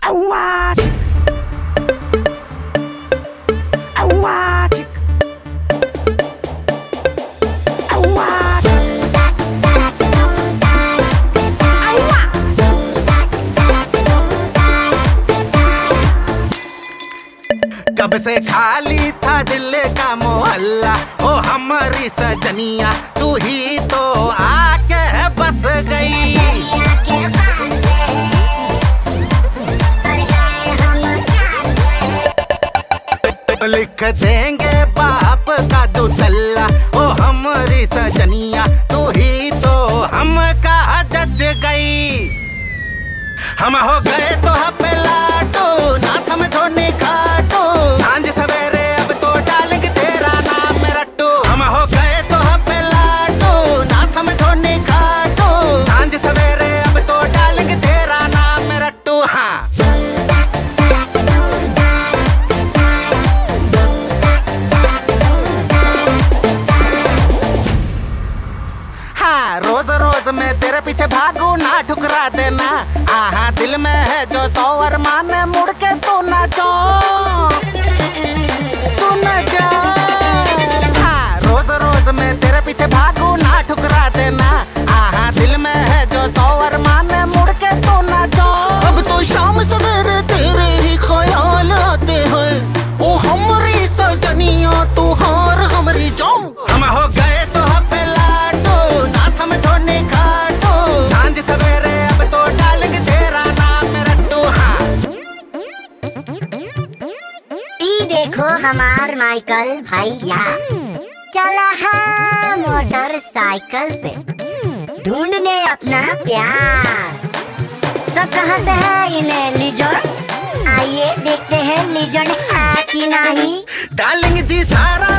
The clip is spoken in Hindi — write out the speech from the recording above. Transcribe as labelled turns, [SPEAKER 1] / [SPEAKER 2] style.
[SPEAKER 1] कब से खाली था दिल का मोहल्ला, ओ हमारी सजनिया तू ही तो आके बस गई। लिख देंगे बाप का दुतल्ला, ओ हमारी सजनिया तू ही तो हमका जज गई। हम हो गए तो पे लाटू, ना समझो नि खाटू, सांझ सवेरे अब तो डालेंगे तेरा नाम रट्टू। हम हो गए तो पे लाटू, ना समझो नि खाटू, सांझ सवेरे अब तो डालेंगे तेरा नाम रट्टू। हाँ, रोज रोज मैं तेरे पीछे भागू, ना ठुकरा देना। आहा, दिल में है जो 100 अरमान, मुड़ के तू ना जा, तू ना जा। हाँ, रोज रोज मैं तेरे पीछे भागू, ना ठुकरा देना। आहा, दिल में है जो 100 अरमान, मुड़ के तू ना जा। अब तो शाम सवेरे तेरे ही ख्याल आते हैं, ओ हमारी सजनिया तू हार हमारी जान। हम हो गए तो पे लाटू, ना समझो नि खाटू, सांझ सवेरे अब तो डालेंगे तेरा नाम रट्टू।
[SPEAKER 2] देखो हमार माइकल भैया चला है मोटरसाइकिल पे ढूंढने अपना प्यार। सब कहते हैं इन्हें लिजर्ड, आइए देखते हैं लिजर्ड है कि नहीं।
[SPEAKER 1] डालेंगे जी सारा